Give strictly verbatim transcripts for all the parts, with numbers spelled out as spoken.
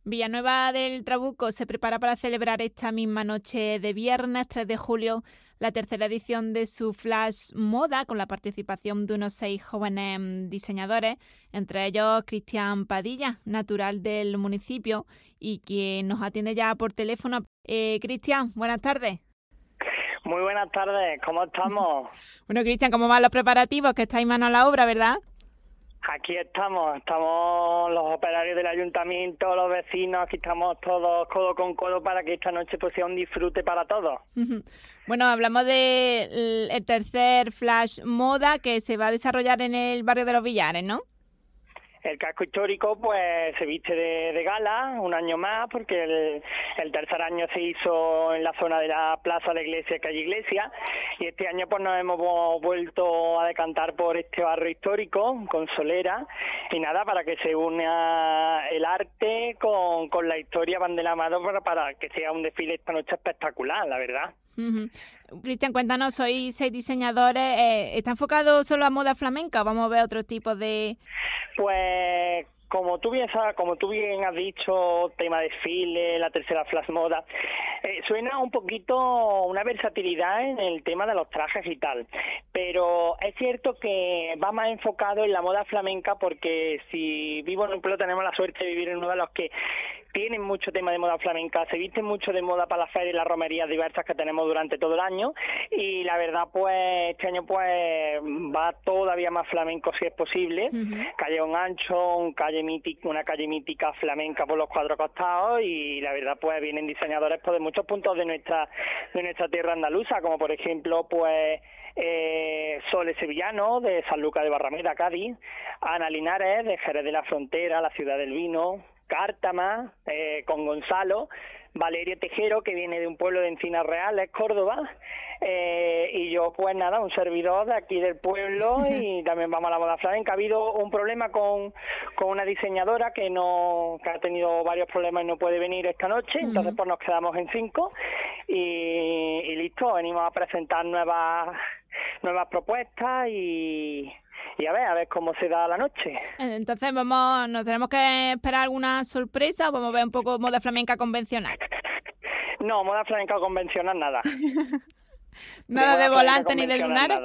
Villanueva del Trabuco se prepara para celebrar esta misma noche de viernes tres de julio la tercera edición de su Flash Moda, con la participación de unos seis jóvenes diseñadores, entre ellos Cristian Padilla, natural del municipio, y quien nos atiende ya por teléfono. Eh, Cristian, buenas tardes. Muy buenas tardes, ¿cómo estamos? Bueno, Cristian, ¿cómo van los preparativos? Que estáis mano a la obra, ¿verdad? Aquí estamos, estamos los operarios del ayuntamiento, los vecinos, aquí estamos todos codo con codo para que esta noche pues sea un disfrute para todos. Bueno, hablamos del el tercer Flash Moda que se va a desarrollar en el barrio de Los Villares, ¿no? El casco histórico pues se viste de, de gala un año más, porque el, el tercer año se hizo en la zona de la Plaza de Iglesia, calle Iglesia, y este año pues nos hemos vuelto a decantar por este barrio histórico con solera, y nada, para que se una el arte con, con la historia, van de la mano para, para que sea un desfile esta noche espectacular, la verdad. Uh-huh. Cristian, cuéntanos, sois seis diseñadores, eh, ¿está enfocado solo a moda flamenca o vamos a ver otros tipos de...? Pues como tú bien sabes, como tú bien has dicho, tema desfile, la tercera Flash Moda, eh, suena un poquito una versatilidad en el tema de los trajes y tal, pero es cierto que va más enfocado en la moda flamenca, porque si vivo en un pueblo tenemos la suerte de vivir en uno de los que tienen mucho tema de moda flamenca, se visten mucho de moda para las ferias y las romerías diversas que tenemos durante todo el año, y la verdad pues este año pues va todavía más flamenco si es posible. Uh-huh. Callejón ancho, un calle mítica, una calle mítica flamenca por los cuatro costados, y la verdad pues vienen diseñadores pues, de muchos puntos de nuestra de nuestra tierra andaluza, como por ejemplo pues Eh, Sole Sevillano de Sanlúcar de Barrameda, Cádiz, Ana Linares de Jerez de la Frontera, la ciudad del vino, Cártama eh, con Gonzalo, Valeria Tejero, que viene de un pueblo de Encinas Reales, Córdoba, eh, y yo pues nada, un servidor de aquí del pueblo, y también vamos a la moda flamenca. Ha habido un problema con, con una diseñadora que no que ha tenido varios problemas y no puede venir esta noche, uh-huh. Entonces pues nos quedamos en cinco y, y listo, venimos a presentar nuevas nuevas propuestas y y a ver, a ver cómo se da la noche. Entonces vamos, ¿nos tenemos que esperar alguna sorpresa o vamos a ver un poco moda flamenca convencional? No, moda flamenca convencional nada. Nada de, de volante ni de lunares.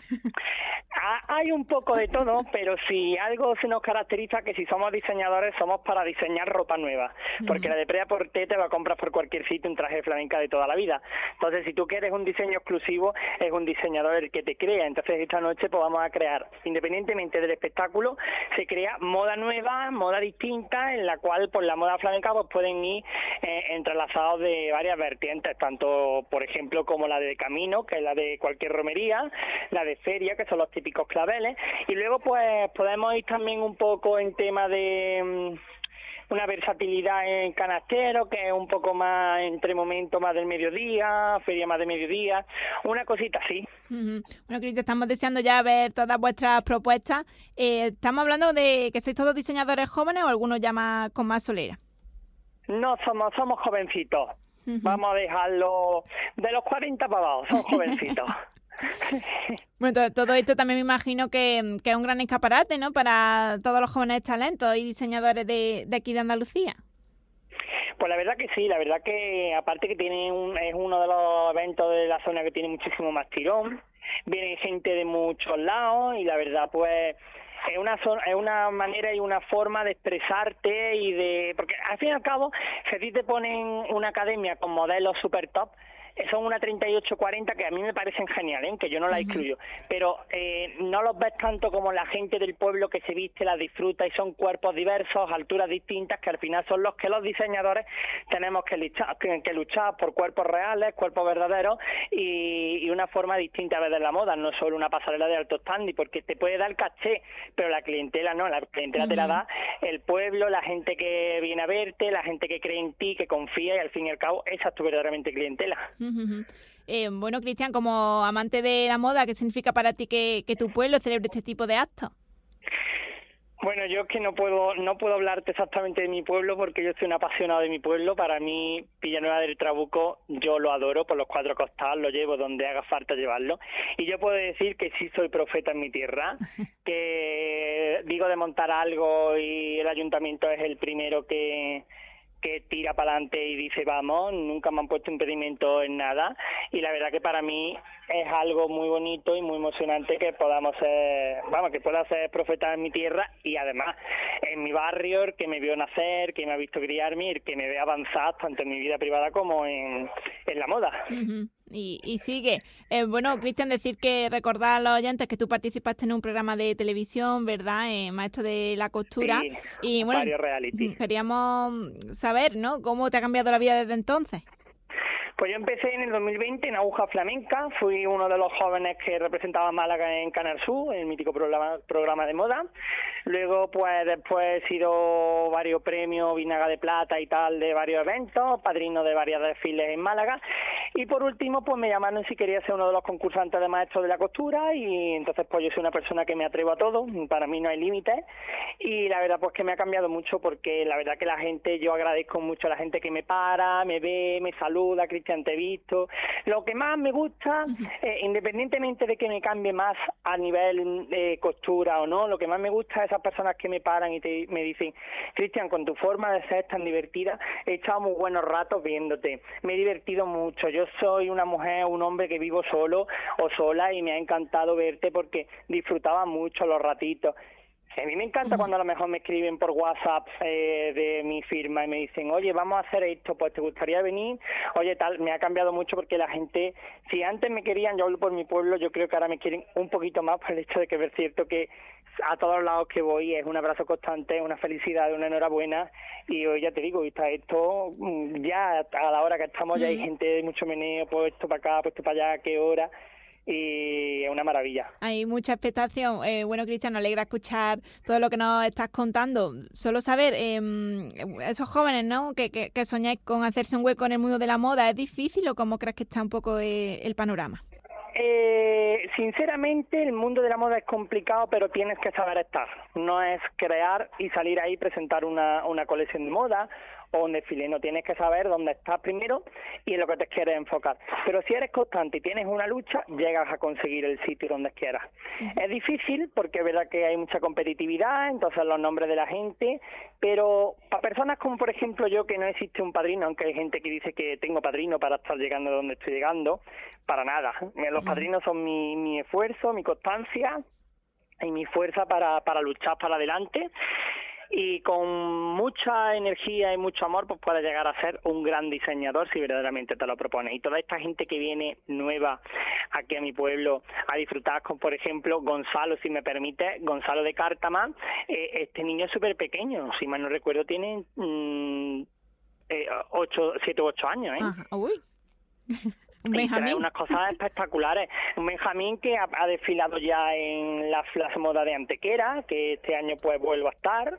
Hay un poco de todo, pero si algo se nos caracteriza, que si somos diseñadores somos para diseñar ropa nueva, porque uh-huh. la de Prêt-à-Porter te va a comprar por cualquier sitio un traje de flamenca de toda la vida. Entonces, si tú quieres un diseño exclusivo, es un diseñador el que te crea. Entonces, esta noche pues vamos a crear, independientemente del espectáculo, se crea moda nueva, moda distinta, en la cual por la moda flamenca pues pueden ir eh, entrelazados de varias vertientes, tanto, por ejemplo, como la de camino, que es la de cualquier romería, la de feria, que son los típicos claveles, y luego pues podemos ir también un poco en tema de um, una versatilidad en canastero, que es un poco más entre momento más del mediodía, feria más de mediodía, una cosita así. Uh-huh. Bueno, Cristian, estamos deseando ya ver todas vuestras propuestas. Eh, ¿Estamos hablando de que sois todos diseñadores jóvenes o algunos ya más, con más solera? No, somos, somos jovencitos. Uh-huh. Vamos a dejarlo de los cuarenta para abajo, son jovencitos. Bueno, todo, todo esto también me imagino que, que es un gran escaparate, ¿no?, para todos los jóvenes talentos y diseñadores de, de aquí de Andalucía. Pues la verdad que sí, la verdad que aparte que tiene un, es uno de los eventos de la zona que tiene muchísimo más tirón, viene gente de muchos lados y la verdad pues es una es una manera y una forma de expresarte y de, porque al fin y al cabo si a ti te ponen una academia con modelos super top, son una treinta y ocho cuarenta que a mí me parecen geniales, ¿eh? Que yo no la excluyo, uh-huh. pero eh, no los ves tanto como la gente del pueblo que se viste, la disfruta, y son cuerpos diversos, alturas distintas, que al final son los que los diseñadores tenemos que luchar, que, que luchar por cuerpos reales, cuerpos verdaderos y, y una forma distinta de ver la moda, no solo una pasarela de alto standing, porque te puede dar caché, pero la clientela no, la clientela uh-huh. te la da el pueblo, la gente que viene a verte, la gente que cree en ti, que confía, y al fin y al cabo esa es tu verdaderamente clientela. Uh-huh. Eh, bueno, Cristian, como amante de la moda, ¿qué significa para ti que, que tu pueblo celebre este tipo de actos? Bueno, yo es que no puedo no puedo hablarte exactamente de mi pueblo porque yo soy un apasionado de mi pueblo. Para mí, Villanueva del Trabuco, yo lo adoro por los cuatro costados, lo llevo donde haga falta llevarlo. Y yo puedo decir que sí soy profeta en mi tierra, que digo de montar algo y el ayuntamiento es el primero que que tira para adelante y dice vamos, nunca me han puesto impedimento en nada, y la verdad que para mí es algo muy bonito y muy emocionante que podamos ser, vamos, que pueda ser profeta en mi tierra y además en mi barrio, el que me vio nacer, que me ha visto criarme, el que me ve avanzar tanto en mi vida privada como en, en la moda. Uh-huh. Y, y sigue. Eh, bueno, Cristian, decir que recordar a los oyentes que tú participaste en un programa de televisión, ¿verdad? Eh, maestro de la costura. Sí, y bueno, varios reality. Queríamos saber, ¿no? ¿Cómo te ha cambiado la vida desde entonces? Pues yo empecé en el dos mil veinte en Aguja Flamenca, fui uno de los jóvenes que representaba a Málaga en Canal Sur, el mítico programa, programa de moda. Luego, pues después he sido varios premios, Vinaga de Plata y tal, de varios eventos, padrino de varios desfiles en Málaga. Y por último, pues me llamaron si quería ser uno de los concursantes de maestros de la costura, y entonces pues yo soy una persona que me atrevo a todo, para mí no hay límites, y la verdad pues que me ha cambiado mucho, porque la verdad que la gente, yo agradezco mucho a la gente que me para, me ve, me saluda, Cristian, te he visto. Lo que más me gusta, eh, independientemente de que me cambie más a nivel de costura o no, lo que más me gusta es esas personas que me paran y te, me dicen, Cristian, con tu forma de ser tan divertida, he echado muy buenos ratos viéndote, me he divertido mucho, yo soy una mujer, un hombre que vivo solo o sola y me ha encantado verte porque disfrutaba mucho los ratitos. A mí me encanta cuando a lo mejor me escriben por WhatsApp eh, de mi firma y me dicen, oye, vamos a hacer esto, pues te gustaría venir, oye, tal, me ha cambiado mucho porque la gente, si antes me querían, yo hablo por mi pueblo, yo creo que ahora me quieren un poquito más por el hecho de que es cierto que a todos lados que voy es un abrazo constante, una felicidad, una enhorabuena, y hoy ya te digo, está esto, ya a la hora que estamos ya hay gente de mucho meneo, puesto para acá, puesto para allá, qué hora, y es una maravilla. Hay mucha expectación. Eh, bueno, Cristian, nos alegra escuchar todo lo que nos estás contando. Solo saber, eh, esos jóvenes, ¿no?, que, que, que soñáis con hacerse un hueco en el mundo de la moda, ¿es difícil o cómo crees que está un poco eh, el panorama? Eh, sinceramente, el mundo de la moda es complicado, pero tienes que saber estar. No es crear y salir ahí y presentar una, una colección de moda o un desfile. No, tienes que saber dónde estás primero y en lo que te quieres enfocar. Pero si eres constante y tienes una lucha, llegas a conseguir el sitio donde quieras. Uh-huh. Es difícil porque es verdad que hay mucha competitividad, entonces los nombres de la gente, pero para personas como por ejemplo yo, que no existe un padrino, aunque hay gente que dice que tengo padrino para estar llegando a donde estoy llegando, para nada. Los padrinos son mi, mi esfuerzo, mi constancia y mi fuerza para, para luchar para adelante. Y con mucha energía y mucho amor pues puedes llegar a ser un gran diseñador si verdaderamente te lo propones. Y toda esta gente que viene nueva aquí a mi pueblo a disfrutar con, por ejemplo, Gonzalo, si me permite, Gonzalo de Cártama, eh, este niño es súper pequeño, si mal no recuerdo tiene mmm, eh, ocho, siete u ocho años, ¿eh? Ajá. Uy. Un y Benjamín. trae unas cosas espectaculares. Un Benjamín que ha, ha desfilado ya en la Flash Moda de Antequera, que este año pues vuelvo a estar,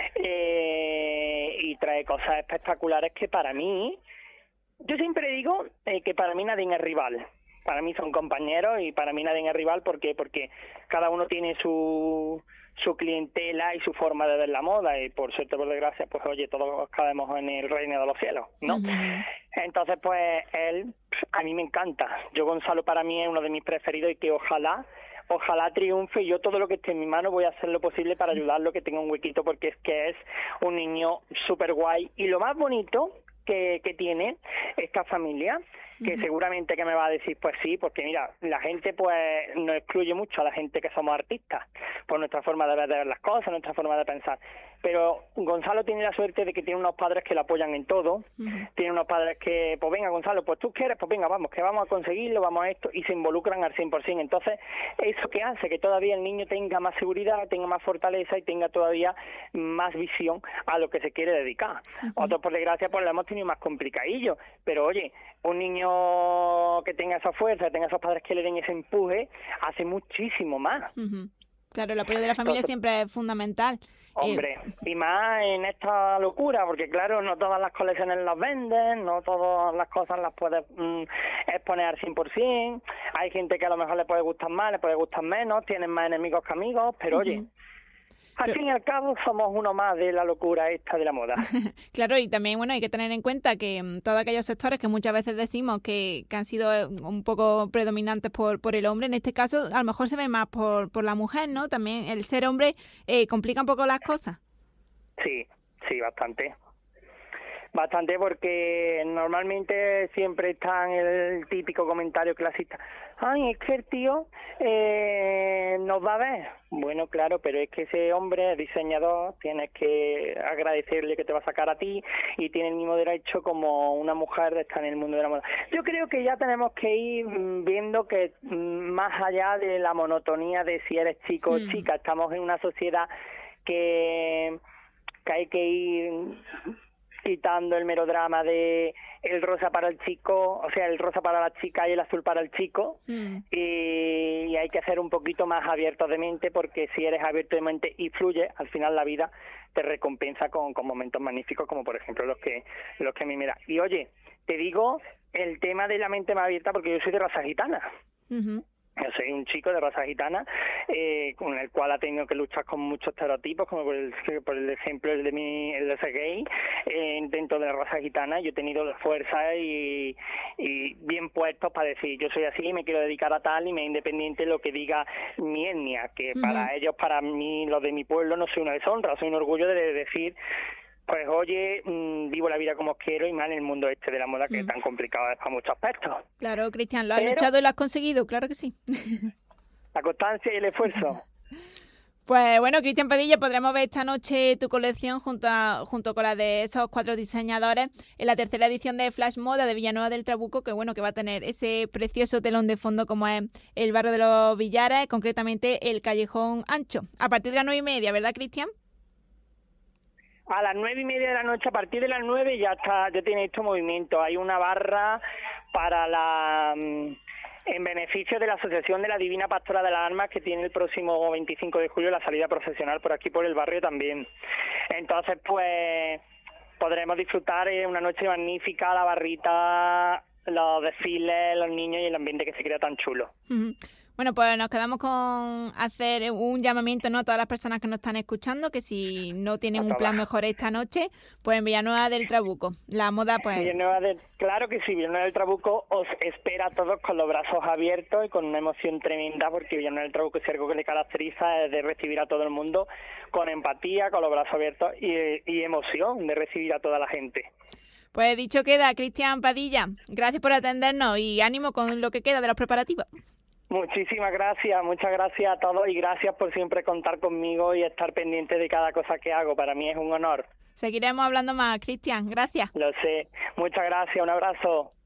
eh, y trae cosas espectaculares que para mí, yo siempre digo eh, que para mí nadie es rival. Para mí son compañeros y para mí nadie es rival. ¿Por qué? Porque cada uno tiene su su clientela y su forma de ver la moda, y por suerte, por desgracia, pues oye, todos cabemos en el reino de los cielos, ¿no? Uh-huh. Entonces, pues él, a mí me encanta. Yo, Gonzalo, para mí es uno de mis preferidos y que ojalá, ojalá triunfe, y yo todo lo que esté en mi mano voy a hacer lo posible para ayudarlo, que tenga un huequito, porque es que es un niño súper guay. Y lo más bonito que, que tiene esta familia, que seguramente que me va a decir pues sí, porque mira, la gente pues nos excluye mucho a la gente que somos artistas por nuestra forma de ver, de ver las cosas, nuestra forma de pensar, pero Gonzalo tiene la suerte de que tiene unos padres que lo apoyan en todo, uh-huh. Tiene unos padres que, pues venga Gonzalo, pues tú quieres, pues venga, vamos, que vamos a conseguirlo, vamos a esto, y se involucran al cien por ciento. Entonces, eso que hace que todavía el niño tenga más seguridad, tenga más fortaleza y tenga todavía más visión a lo que se quiere dedicar. Uh-huh. Otros, por desgracia, pues lo hemos tenido más complicadillo, pero oye, un niño que tenga esa fuerza, que tenga esos padres que le den ese empuje, hace muchísimo más. Uh-huh. Claro, el apoyo de la familia Entonces, siempre es fundamental. Hombre, eh... y más en esta locura, porque claro, no todas las colecciones las venden, no todas las cosas las puedes mm, exponer al cien por ciento, hay gente que a lo mejor le puede gustar más, le puede gustar menos, tienen más enemigos que amigos, pero uh-huh. oye... Al fin y al cabo somos uno más de la locura esta de la moda. Claro, y también bueno hay que tener en cuenta que um, todos aquellos sectores que muchas veces decimos que, que han sido un poco predominantes por, por el hombre, en este caso a lo mejor se ve más por, por la mujer, ¿no? También el ser hombre eh, complica un poco las cosas. Sí, sí, bastante. bastante, porque normalmente siempre está el típico comentario clasista: ay, es que el tío eh, nos va a ver. Bueno, claro, pero es que ese hombre es diseñador, tienes que agradecerle que te va a sacar a ti y tiene el mismo derecho como una mujer de estar en el mundo de la moda. Yo creo que ya tenemos que ir viendo que más allá de la monotonía de si eres chico o chica, estamos en una sociedad que, que hay que ir quitando el melodrama de el rosa para el chico, o sea, el rosa para la chica y el azul para el chico, mm. y, y hay que ser un poquito más abiertos de mente, porque si eres abierto de mente y fluye, al final la vida te recompensa con, con momentos magníficos, como por ejemplo los que los que a mí me da. Y oye, te digo el tema de la mente más abierta, porque yo soy de raza gitana. Uh-huh. Yo soy un chico de raza gitana, eh, con el cual ha tenido que luchar con muchos estereotipos, como por el, por el ejemplo el de mi, el de ser gay, eh, dentro de la raza gitana. Yo he tenido la fuerza y, y bien puestos para decir, yo soy así, me quiero dedicar a tal, y me es independiente lo que diga mi etnia, que uh-huh. para ellos, para mí, los de mi pueblo, no soy una deshonra, soy un orgullo de decir, pues oye, mmm, vivo la vida como quiero, y más en el mundo este de la moda, que mm. es tan complicado para muchos aspectos. Claro, Cristian, lo has Pero, luchado y lo has conseguido, claro que sí. La constancia y el esfuerzo. Pues bueno, Cristian Padilla, podremos ver esta noche tu colección junto, a, junto con la de esos cuatro diseñadores en la tercera edición de Flash Moda de Villanueva del Trabuco, que bueno, que va a tener ese precioso telón de fondo como es el barrio de los Villares, concretamente el Callejón Ancho. A partir de las nueve y media, ¿verdad, Cristian? A las nueve y media de la noche, a partir de las nueve ya está, ya tiene esto movimiento. Hay una barra para la, en beneficio de la Asociación de la Divina Pastora de las Almas, que tiene el próximo veinticinco de julio la salida procesional por aquí, por el barrio también. Entonces, pues, podremos disfrutar de una noche magnífica, la barrita, los desfiles, los niños y el ambiente que se crea tan chulo. Uh-huh. Bueno, pues nos quedamos con hacer un llamamiento, ¿no?, a todas las personas que nos están escuchando, que si no tienen un plan mejor esta noche, pues en Villanueva del Trabuco. La moda, pues... Villanueva del, claro que sí, Villanueva del Trabuco os espera a todos con los brazos abiertos y con una emoción tremenda, porque Villanueva del Trabuco, si algo que le caracteriza, es de recibir a todo el mundo con empatía, con los brazos abiertos y, y emoción de recibir a toda la gente. Pues dicho queda, Cristian Padilla, gracias por atendernos y ánimo con lo que queda de los preparativos. Muchísimas gracias, muchas gracias a todos y gracias por siempre contar conmigo y estar pendiente de cada cosa que hago. Para mí es un honor. Seguiremos hablando más, Cristian. Gracias. Lo sé. Muchas gracias. Un abrazo.